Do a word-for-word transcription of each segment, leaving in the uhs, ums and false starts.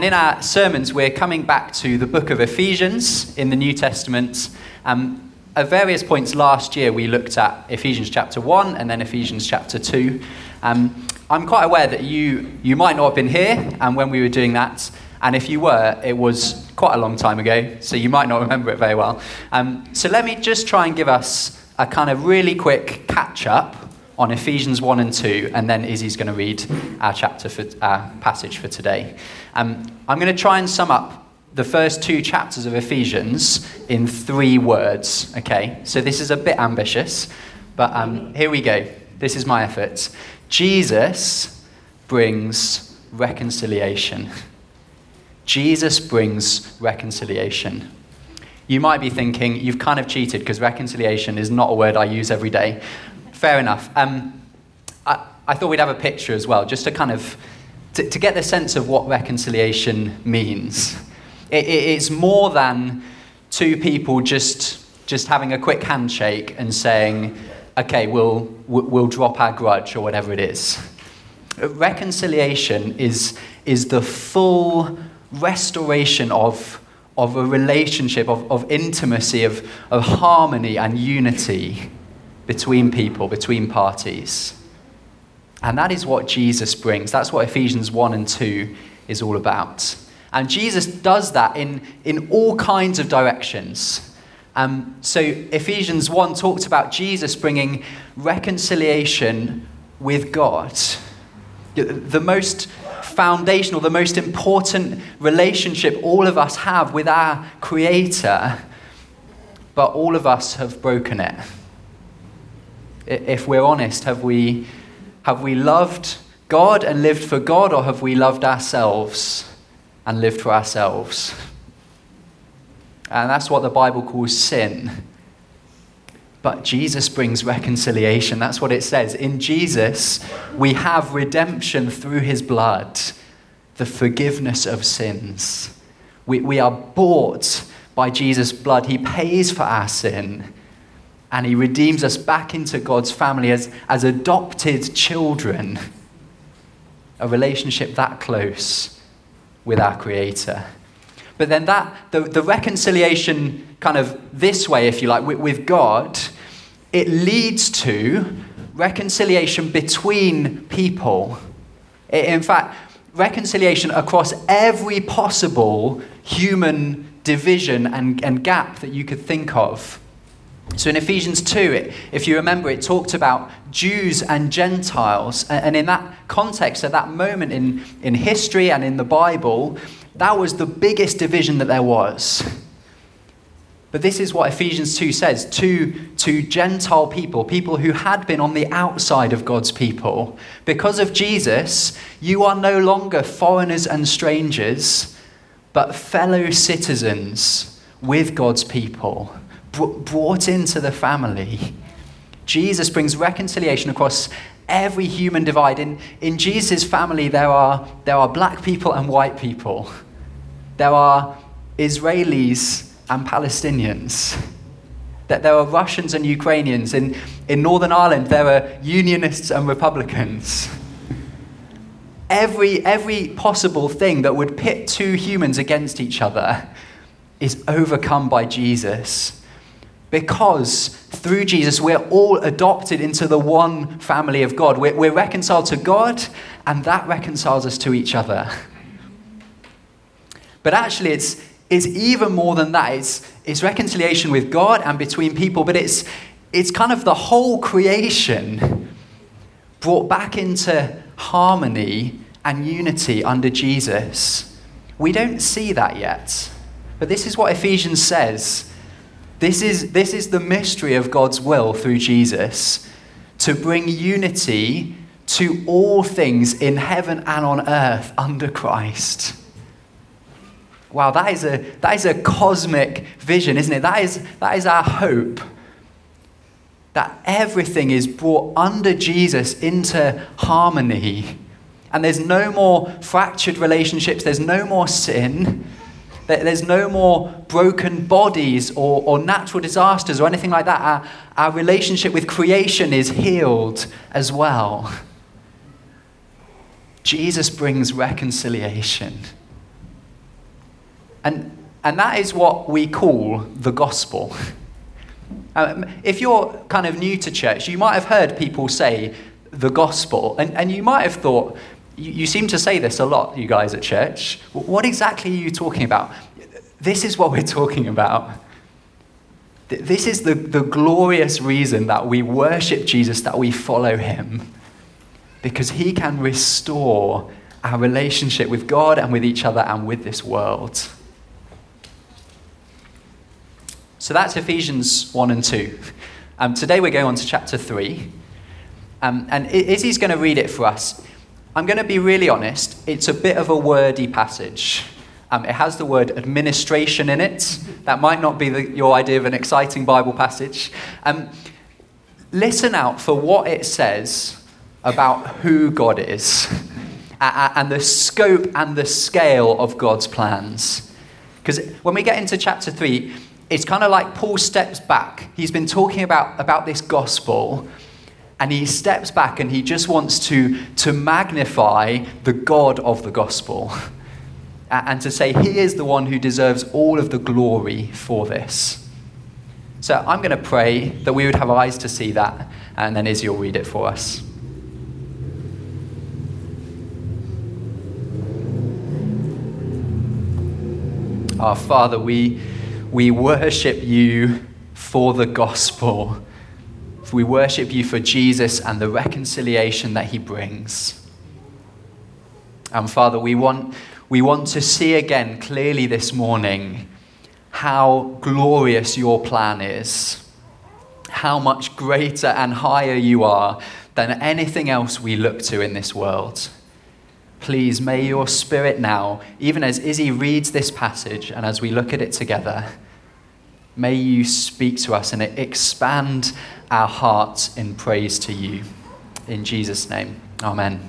In our sermons, we're coming back to the book of Ephesians in the New Testament. Um, at various points last year, we looked at Ephesians chapter one and then Ephesians chapter two. Um, I'm quite aware that you you might not have been here and when we were doing that. And if you were, it was quite a long time ago, so you might not remember it very well. Um, so let me just try and give us a kind of really quick catch-up on Ephesians one and two, and then Izzy's going to read our chapter for our passage for today. Um, I'm going to try and sum up the first two chapters of Ephesians in three words, okay? So this is a bit ambitious, but um, here we go. This is my effort. Jesus brings reconciliation. Jesus brings reconciliation. You might be thinking, you've kind of cheated because reconciliation is not a word I use every day. Fair enough. Um, I, I thought we'd have a picture as well, just to kind of, to, to get the sense of what reconciliation means. It, it, it's more than two people just just having a quick handshake and saying, okay, we'll we'll drop our grudge or whatever it is. Reconciliation is is the full restoration of of a relationship, of, of intimacy, of, of harmony and unity between people, between parties. And that is what Jesus brings. That's what Ephesians one and two is all about. And Jesus does that in, in all kinds of directions. Um, so Ephesians one talked about Jesus bringing reconciliation with God. The most foundational, the most important relationship all of us have with our Creator, but all of us have broken it. If we're honest, have we have we loved God and lived for God, or have we loved ourselves and lived for ourselves? And that's what the Bible calls sin. But Jesus brings reconciliation. That's what it says. In Jesus, we have redemption through his blood, the forgiveness of sins. We, we are bought by Jesus' blood. He pays for our sin. And he redeems us back into God's family as, as adopted children. A relationship that close with our Creator. But then that the, the reconciliation kind of this way, if you like, with, with God, it leads to reconciliation between people. In fact, reconciliation across every possible human division and, and gap that you could think of. So in Ephesians two, it, if you remember, it talked about Jews and Gentiles. And in that context, at that moment in, in history and in the Bible, that was the biggest division that there was. But this is what Ephesians two says to, to Gentile people, people who had been on the outside of God's people. Because of Jesus, you are no longer foreigners and strangers, but fellow citizens with God's people. Brought into the family. Jesus brings reconciliation across every human divide. In, in Jesus' family, there are, there are black people and white people. There are Israelis and Palestinians. That there are Russians and Ukrainians. In, in Northern Ireland, there are Unionists and Republicans. Every, every possible thing that would pit two humans against each other is overcome by Jesus. Because through Jesus, we're all adopted into the one family of God. We're, we're reconciled to God, and that reconciles us to each other. But actually, it's, it's even more than that. It's, it's reconciliation with God and between people, but it's, it's kind of the whole creation brought back into harmony and unity under Jesus. We don't see that yet. But this is what Ephesians says. This is, this is the mystery of God's will through Jesus, to bring unity to all things in heaven and on earth under Christ. Wow, that is a, that is a cosmic vision, isn't it? That is, that is our hope. That everything is brought under Jesus into harmony. And there's no more fractured relationships. There's no more sin. There's no more broken bodies or, or natural disasters or anything like that. Our, our relationship with creation is healed as well. Jesus brings reconciliation. And, and that is what we call the gospel. Um, if you're kind of new to church, you might have heard people say the gospel, and, and you might have thought, you, you seem to say this a lot, you guys at church. What exactly are you talking about? This is what we're talking about. This is the, the glorious reason that we worship Jesus, that we follow him, because he can restore our relationship with God and with each other and with this world. So that's Ephesians one and two. Um, today we're going on to chapter three. Um, and Izzy's going to read it for us. I'm going to be really honest, it's a bit of a wordy passage. Um, it has the word administration in it. That might not be the, your idea of an exciting Bible passage. Um, listen out for what it says about who God is and the scope and the scale of God's plans. Because when we get into chapter three, it's kind of like Paul steps back. He's been talking about, about this gospel, and he steps back and he just wants to, to magnify the God of the gospel and to say he is the one who deserves all of the glory for this. So I'm going to pray that we would have eyes to see that, and then Izzy will read it for us. Our Father, we, we worship you for the gospel. We worship you for Jesus and the reconciliation that he brings. And Father, we want, we want to see again clearly this morning how glorious your plan is, how much greater and higher you are than anything else we look to in this world. Please, may your Spirit now, even as Izzy reads this passage and as we look at it together, may you speak to us and expand our hearts in praise to you. In Jesus' name, amen.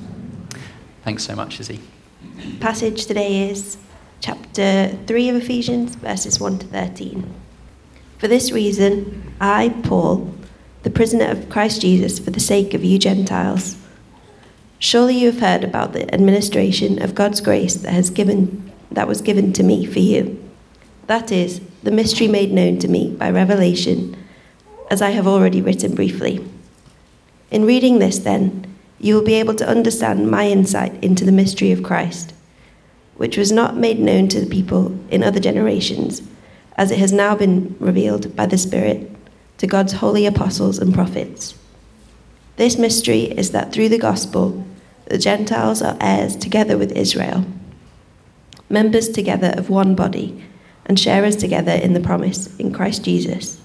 Thanks so much, Izzy. Passage today is chapter three of Ephesians, verses one to thirteen. For this reason, I, Paul, the prisoner of Christ Jesus, for the sake of you Gentiles. Surely you have heard about the administration of God's grace that has given that was given to me for you. That is, the mystery made known to me by revelation, as I have already written briefly. In reading this, then, you will be able to understand my insight into the mystery of Christ, which was not made known to the people in other generations, as it has now been revealed by the Spirit to God's holy apostles and prophets. This mystery is that through the gospel, the Gentiles are heirs together with Israel, members together of one body, and sharers together in the promise in Christ Jesus.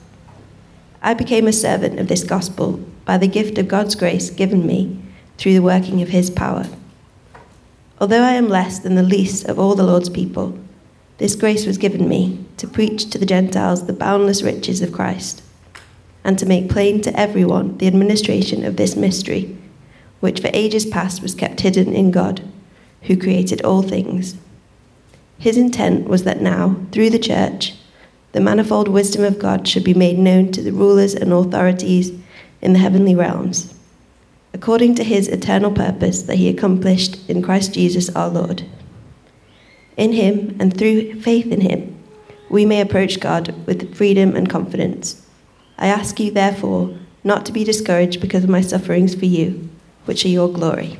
I became a servant of this gospel by the gift of God's grace given me through the working of his power. Although I am less than the least of all the Lord's people, this grace was given me to preach to the Gentiles the boundless riches of Christ, and to make plain to everyone the administration of this mystery, which for ages past was kept hidden in God, who created all things. His intent was that now, through the church, the manifold wisdom of God should be made known to the rulers and authorities in the heavenly realms, according to his eternal purpose that he accomplished in Christ Jesus our Lord. In him, and through faith in him, we may approach God with freedom and confidence. I ask you, therefore, not to be discouraged because of my sufferings for you, which are your glory.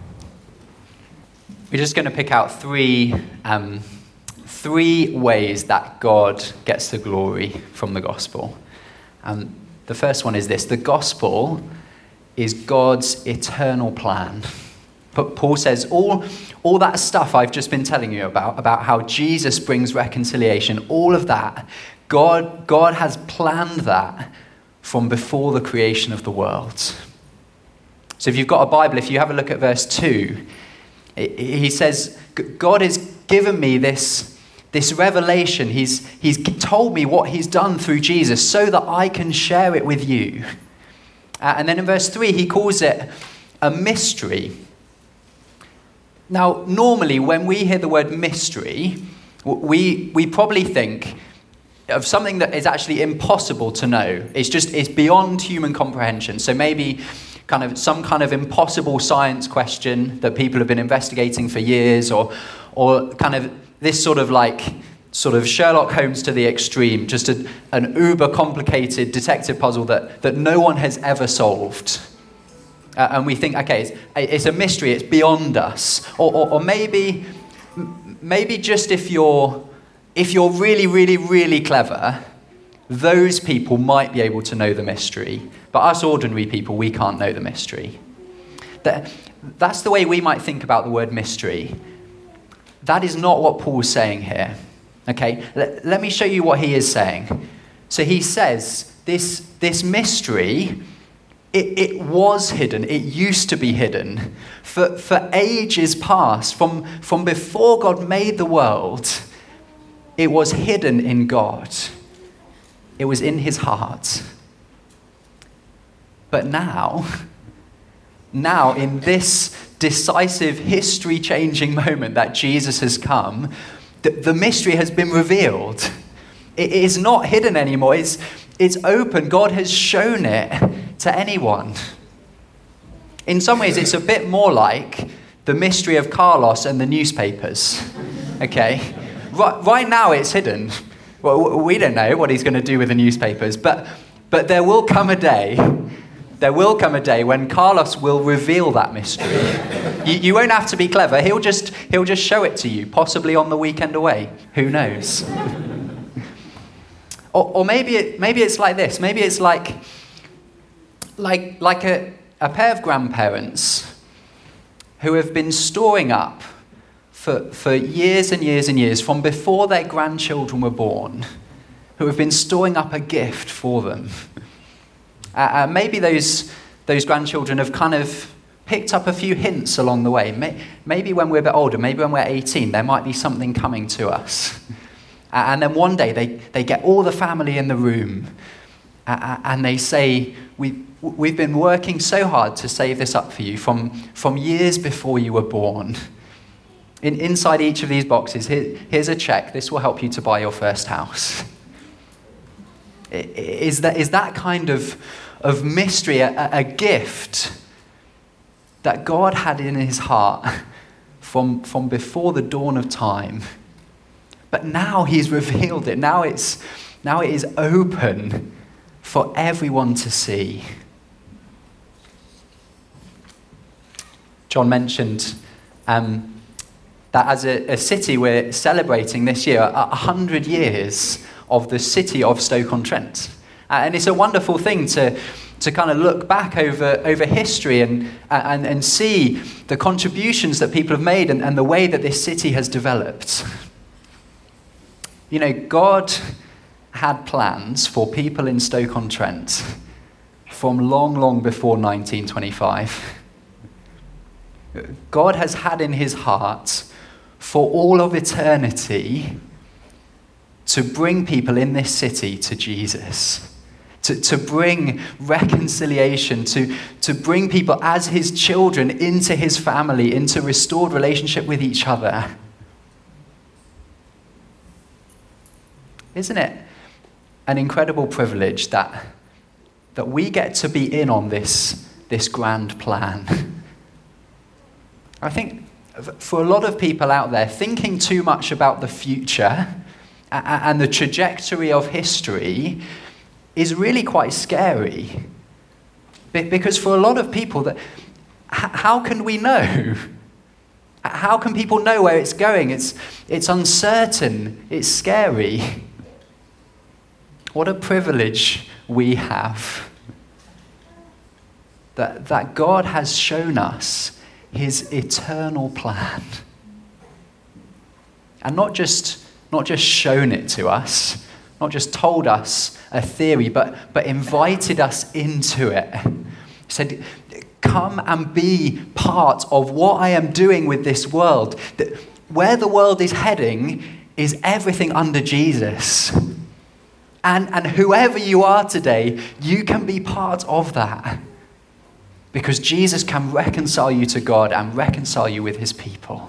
We're just going to pick out three, um, three ways that God gets the glory from the gospel. Um, the first one is this: the gospel is God's eternal plan. But Paul says all, all that stuff I've just been telling you about, about how Jesus brings reconciliation, all of that, God, God has planned that from before the creation of the world. So if you've got a Bible, if you have a look at verse two, he says, God has given me this, this revelation. He's, he's told me what he's done through Jesus so that I can share it with you. Uh, and then in verse three, he calls it a mystery. Now, normally when we hear the word mystery, we, we probably think of something that is actually impossible to know. It's just, it's beyond human comprehension. So maybe kind of some kind of impossible science question that people have been investigating for years, or or kind of this sort of like sort of Sherlock Holmes to the extreme, just a, an uber complicated detective puzzle that, that no one has ever solved. Uh, and we think, okay, it's, it's a mystery, it's beyond us. Or, or, or maybe, maybe just if you're, if you're really, really, really clever, those people might be able to know the mystery. But us ordinary people, we can't know the mystery. That, that's the way we might think about the word mystery. That is not what Paul's saying here. Okay, let, let me show you what he is saying. So he says, this, this mystery, it, it was hidden. It used to be hidden. For, for ages past, from, from before God made the world, it was hidden in God. It was in his heart. But now, now in this decisive, history-changing moment that Jesus has come, the, the mystery has been revealed. It is not hidden anymore. It's, it's open. God has shown it to anyone. In some ways, it's a bit more like the mystery of Carlos and the newspapers. Okay? Right, right now, it's hidden. Well, we don't know what he's going to do with the newspapers, but, but there will come a day, there will come a day when Carlos will reveal that mystery. You, you won't have to be clever. He'll just, he'll just show it to you, possibly on the weekend away. Who knows? or, or maybe it, maybe it's like this. Maybe it's like, like, like a, a pair of grandparents who have been storing up For, for years and years and years, from before their grandchildren were born, who have been storing up a gift for them. Uh, uh, maybe those, those grandchildren have kind of picked up a few hints along the way. May, maybe when we're a bit older, maybe when we're eighteen, there might be something coming to us. Uh, and then one day they, they get all the family in the room uh, and they say, we, we've been working so hard to save this up for you from, from years before you were born. In, inside each of these boxes, here, here's a check. This will help you to buy your first house. Is that, is that kind of, of mystery a, a gift that God had in his heart from, from before the dawn of time? But now he's revealed it. Now it's, now it is open for everyone to see. John mentioned Um, that as a, a city we're celebrating this year a hundred years of the city of Stoke-on-Trent. Uh, and it's a wonderful thing to, to kind of look back over, over history and, and, and see the contributions that people have made and, and the way that this city has developed. You know, God had plans for people in Stoke-on-Trent from long, long before nineteen twenty-five. God has had in his heart for all of eternity to bring people in this city to Jesus, to, to bring reconciliation, to, to bring people as his children into his family, into restored relationship with each other. Isn't it an incredible privilege that, that we get to be in on this, this grand plan? I think for a lot of people out there, thinking too much about the future and the trajectory of history is really quite scary. Because for a lot of people, that how can we know? How can people know where it's going? It's, it's uncertain. It's scary. What a privilege we have. That, that God has shown us his eternal plan. And not just, not just shown it to us, not just told us a theory, but, but invited us into it. He said, come and be part of what I am doing with this world. Where the world is heading is everything under Jesus. And, and whoever you are today, you can be part of that. Because Jesus can reconcile you to God and reconcile you with his people.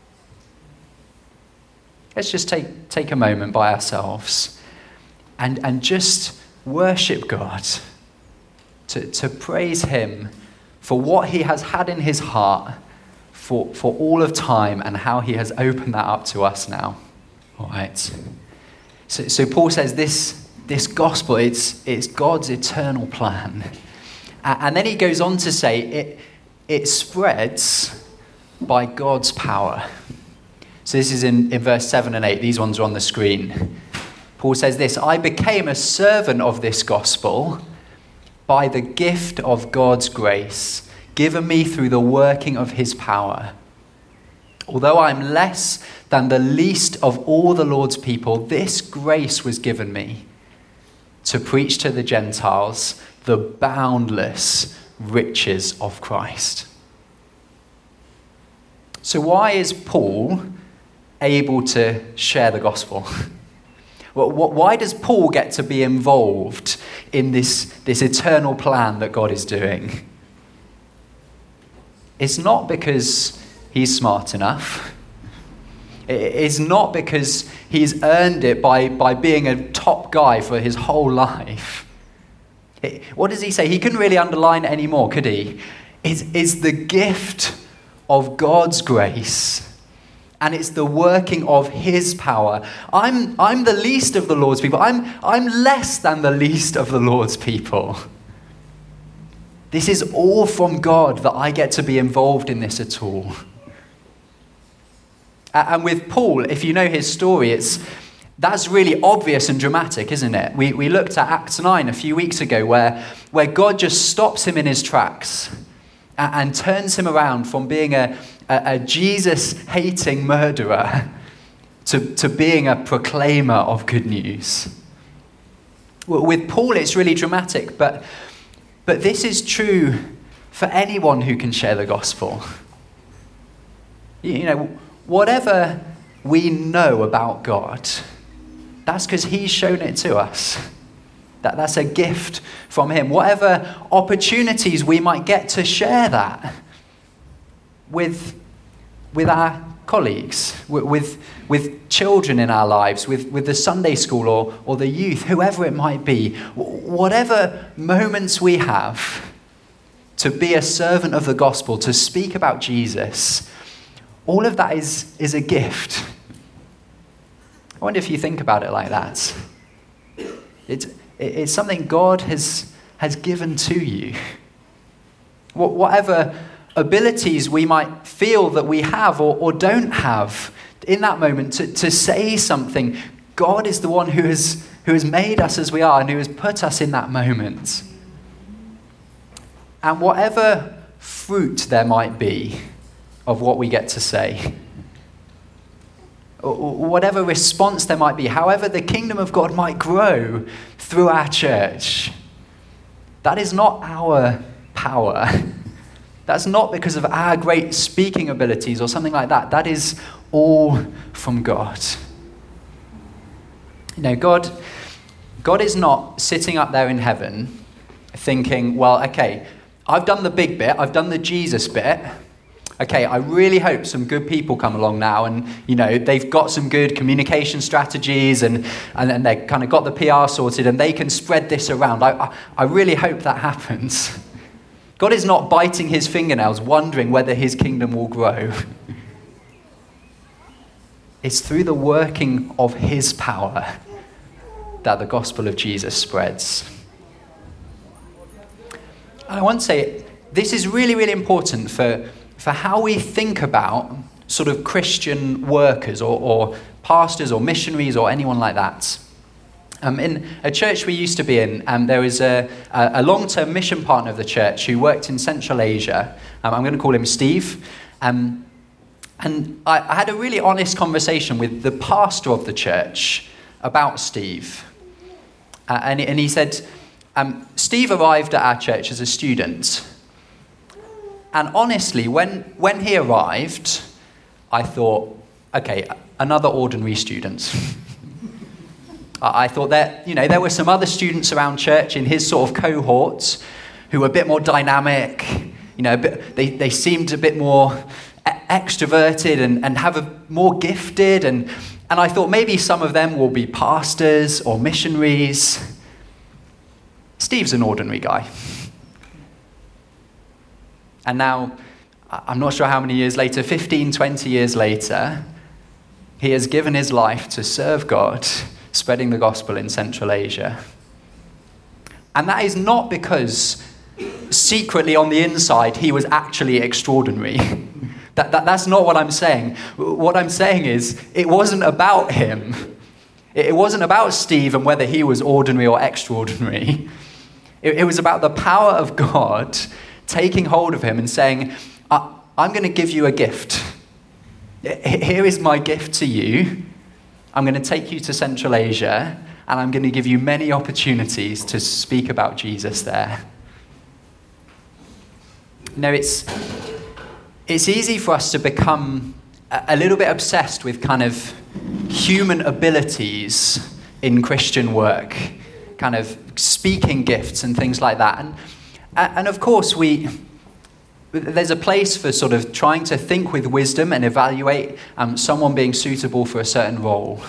Let's just take, take a moment by ourselves and, and just worship God, to, to praise him for what he has had in his heart for, for all of time and how he has opened that up to us now. All right. So, so Paul says this, this gospel, it's, it's God's eternal plan. And then he goes on to say it, it spreads by God's power. So this is in, in verse seven and eight. These ones are on the screen. Paul says this, I became a servant of this gospel by the gift of God's grace, given me through the working of his power. Although I'm less than the least of all the Lord's people, this grace was given me to preach to the Gentiles the boundless riches of Christ. So why is Paul able to share the gospel? Why does Paul get to be involved in this, this eternal plan that God is doing? It's not because he's smart enough. It's not because he's earned it by, by being a top guy for his whole life. It, what does he say? He couldn't really underline it anymore, could he? It's, it's the gift of God's grace. And it's the working of his power. I'm, I'm the least of the Lord's people. I'm, I'm less than the least of the Lord's people. This is all from God that I get to be involved in this at all. And with Paul, if you know his story, it's that's really obvious and dramatic, isn't it? We, we looked at Acts nine a few weeks ago where, where God just stops him in his tracks and, and turns him around from being a a, a Jesus-hating murderer to, to being a proclaimer of good news. With Paul, it's really dramatic, but, but this is true for anyone who can share the gospel. You know, whatever we know about God, that's because he's shown it to us. That, that's a gift from him. Whatever opportunities we might get to share that with, with our colleagues, with, with, with children in our lives, with, with the Sunday school or, or the youth, whoever it might be, whatever moments we have to be a servant of the gospel, to speak about Jesus, all of that is, is a gift. I wonder if you think about it like that. It's, it's something God has, has given to you. Whatever abilities we might feel that we have or, or don't have in that moment to, to say something, God is the one who has, who has made us as we are and who has put us in that moment. And whatever fruit there might be of what we get to say, or whatever response there might be, however the kingdom of God might grow through our church, that is not our power. That's not because of our great speaking abilities or something like that. That is all from God. You know, God, God is not sitting up there in heaven thinking, well, okay, I've done the big bit, I've done the Jesus bit. Okay, I really hope some good people come along now and, you know, they've got some good communication strategies and, and, and they've kind of got the P R sorted and they can spread this around. I, I, I really hope that happens. God is not biting his fingernails wondering whether his kingdom will grow. It's through the working of his power that the gospel of Jesus spreads. And I want to say, this is really, really important for, for how we think about sort of Christian workers or, or pastors or missionaries or anyone like that. Um, in a church we used to be in, um, there was a, a long-term mission partner of the church who worked in Central Asia. Um, I'm going to call him Steve. Um, and I, I had a really honest conversation with the pastor of the church about Steve. Uh, and, and he said, um, Steve arrived at our church as a student. And honestly, when, when he arrived, I thought, okay, another ordinary student. I thought that, you know, there were some other students around church in his sort of cohorts who were a bit more dynamic, you know, a bit, they, they seemed a bit more extroverted and, and have a more gifted. And, and I thought maybe some of them will be pastors or missionaries. Steve's an ordinary guy. And now, I'm not sure how many years later, fifteen, twenty years later, He has given his life to serve God, spreading the gospel in Central Asia. And that is not because secretly on the inside he was actually extraordinary. that, that, that's not what I'm saying. What I'm saying is it wasn't about him. It, it wasn't about Steve and whether he was ordinary or extraordinary. It, it was about the power of God taking hold of him and saying, I, I'm going to give you a gift. Here is my gift to you. I'm going to take you to Central Asia, and I'm going to give you many opportunities to speak about Jesus there. You know, it's, it's easy for us to become a, a little bit obsessed with kind of human abilities in Christian work, kind of speaking gifts and things like that. And, and of course, we... there's a place for sort of trying to think with wisdom and evaluate um, someone being suitable for a certain role.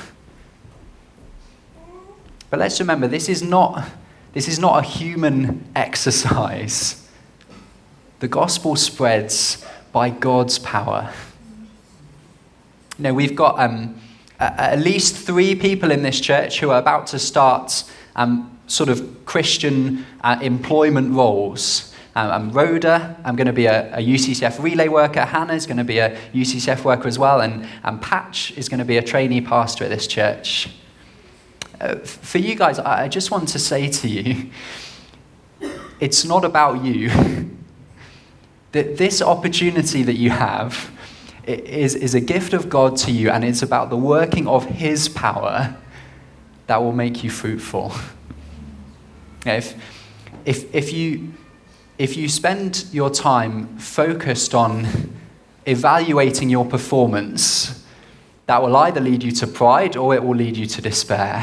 But let's remember, this is not this is not a human exercise. The gospel spreads by God's power. You know, we've got um, a, at least three people in this church who are about to start um, sort of Christian uh, employment roles. Um, I'm Rhoda, I'm going to be a, a U C C F relay worker. Hannah's going to be a U C C F worker as well. And, and Patch is going to be a trainee pastor at this church. Uh, for you guys, I, I just want to say to you, it's not about you. That this opportunity that you have is, is a gift of God to you, and it's about the working of his power that will make you fruitful. If, if, if you... If you spend your time focused on evaluating your performance, that will either lead you to pride or it will lead you to despair.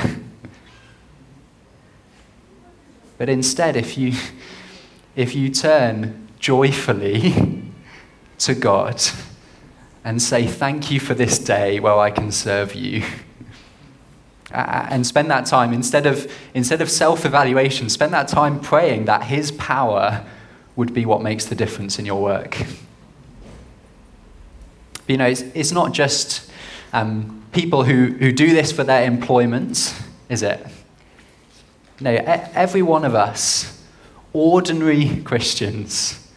But instead, if you, if you turn joyfully to God and say, thank you for this day where I can serve you, and spend that time, instead of, instead of self-evaluation, spend that time praying that his power would be what makes the difference in your work. But, you know, it's, it's not just um, people who, who do this for their employment, is it? No, e- every one of us, ordinary Christians,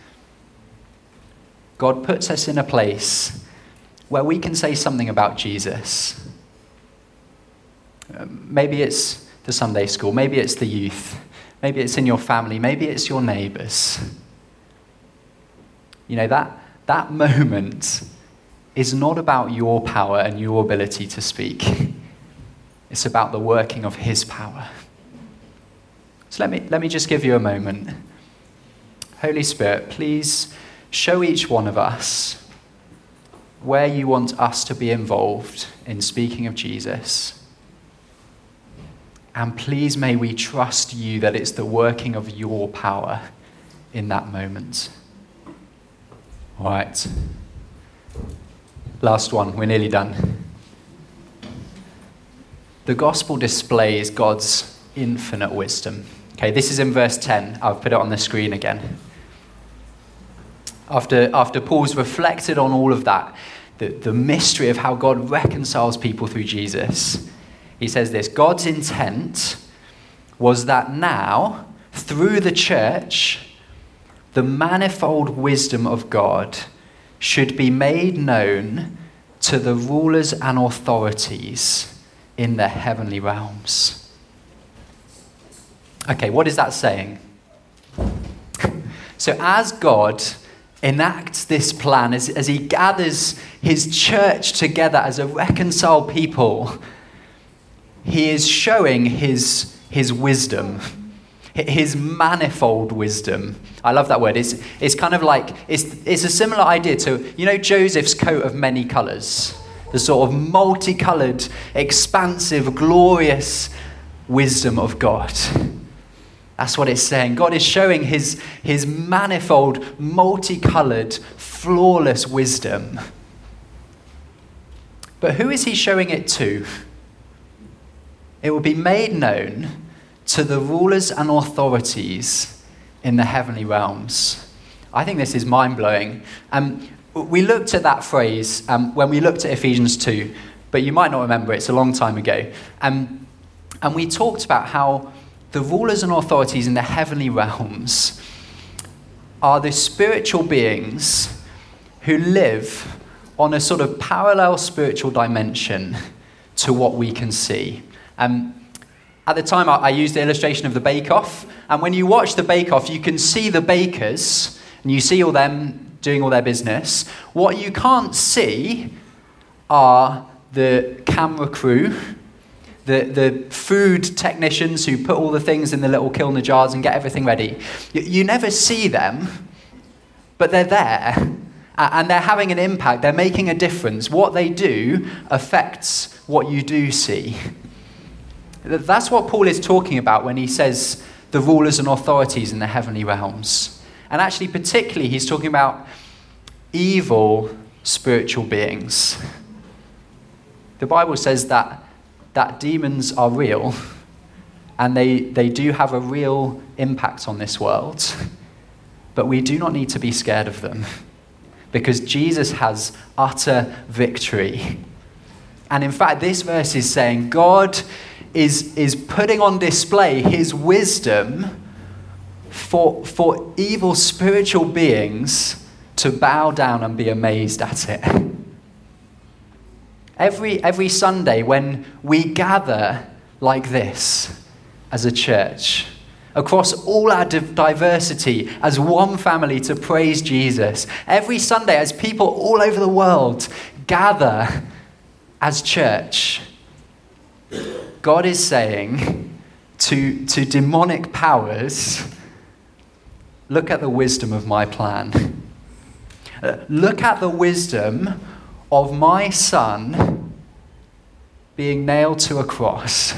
God puts us in a place where we can say something about Jesus. Um, maybe it's the Sunday school, maybe it's the youth, maybe it's in your family, maybe it's your neighbours. You know, that, that moment is not about your power and your ability to speak. It's about the working of his power. So let me, let me just give you a moment. Holy Spirit, please show each one of us where you want us to be involved in speaking of Jesus. And please may we trust you that it's the working of your power in that moment. All right. Last one, we're nearly done. The gospel displays God's infinite wisdom. Okay, this is in verse ten. I've put it on the screen again. After, after Paul's reflected on all of that, the, the mystery of how God reconciles people through Jesus, he says this: God's intent was that now, through the church, the manifold wisdom of God should be made known to the rulers and authorities in the heavenly realms. Okay, what is that saying? So as God enacts this plan, as, as he gathers his church together as a reconciled people, he is showing his, his wisdom. His manifold wisdom. I love that word. It's, it's kind of like, it's, it's a similar idea to, you know, Joseph's coat of many colours. The sort of multicolored, expansive, glorious wisdom of God. That's what it's saying. God is showing his, his manifold, multicolored, flawless wisdom. But who is he showing it to? It will be made known to the rulers and authorities in the heavenly realms. I think this is mind-blowing. Um, we looked at that phrase um, when we looked at Ephesians two, but you might not remember, it's a long time ago. Um, and we talked about how the rulers and authorities in the heavenly realms are the spiritual beings who live on a sort of parallel spiritual dimension to what we can see. Um, at the time, I, I used the illustration of the bake-off, and when you watch the bake-off, you can see the bakers, and you see all them doing all their business. What you can't see are the camera crew, the, the food technicians who put all the things in the little kilner jars and get everything ready. You, you never see them, but they're there, and they're having an impact. They're making a difference. What they do affects what you do see. That's what Paul is talking about when he says the rulers and authorities in the heavenly realms. And actually, particularly, he's talking about evil spiritual beings. The Bible says that, that demons are real, and they, they do have a real impact on this world. But we do not need to be scared of them, because Jesus has utter victory. And in fact, this verse is saying God is, is putting on display his wisdom for, for evil spiritual beings to bow down and be amazed at it. Every, every Sunday when we gather like this as a church, across all our diversity, as one family to praise Jesus, every Sunday as people all over the world gather as church, God is saying to, to demonic powers, look at the wisdom of my plan. Look at the wisdom of my son being nailed to a cross.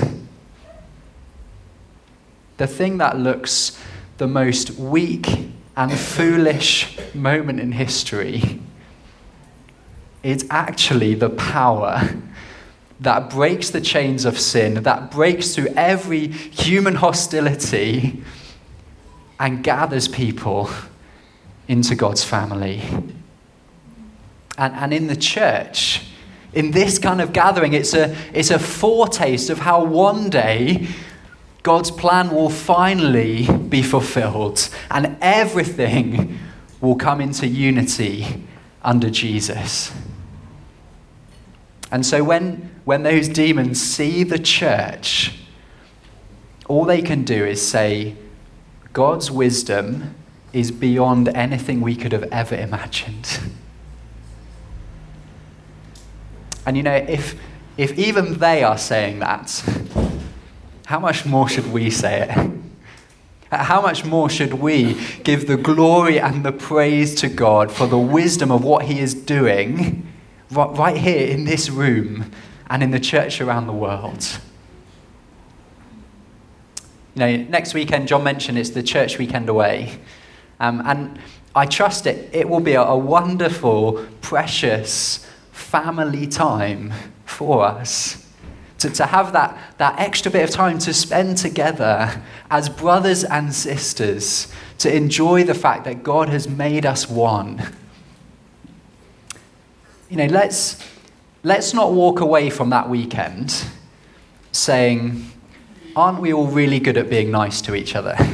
The thing that looks the most weak and foolish moment in history is actually the power that breaks the chains of sin, that breaks through every human hostility and gathers people into God's family. And, and in the church, in this kind of gathering, it's a, it's a foretaste of how one day God's plan will finally be fulfilled and everything will come into unity under Jesus. And so when, when those demons see the church, all they can do is say, God's wisdom is beyond anything we could have ever imagined. And you know, if if even they are saying that, how much more should we say it? How much more should we give the glory and the praise to God for the wisdom of what he is doing right here in this room and in the church around the world? You know, next weekend, John mentioned it's the church weekend away. Um, and I trust it, it will be a, a wonderful, precious family time for us. To, to have that, that extra bit of time to spend together as brothers and sisters, to enjoy the fact that God has made us one. You know, let's, let's not walk away from that weekend saying, aren't we all really good at being nice to each other?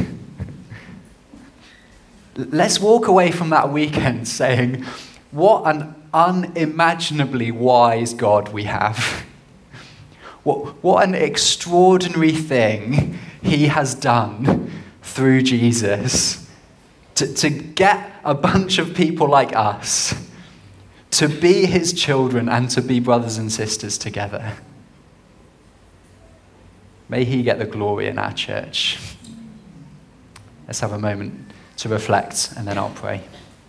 Let's walk away from that weekend saying, what an unimaginably wise God we have. What, what an extraordinary thing he has done through Jesus to, to get a bunch of people like us to be his children and to be brothers and sisters together. May he get the glory in our church. Let's have a moment to reflect and then I'll pray.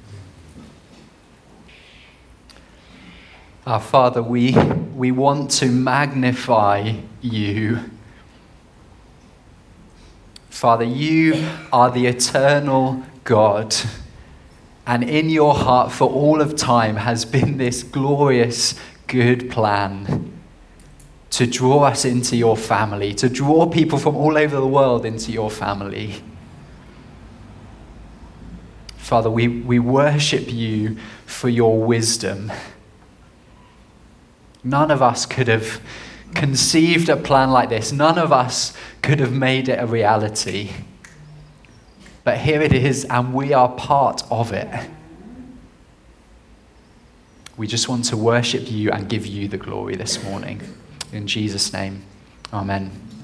Our Father, we, we want to magnify you. Father, you are the eternal God, and in your heart for all of time has been this glorious, good plan to draw us into your family, to draw people from all over the world into your family. Father, we, we worship you for your wisdom. None of us could have conceived a plan like this. None of us could have made it a reality. But here it is, and we are part of it. We just want to worship you and give you the glory this morning. In Jesus' name, amen.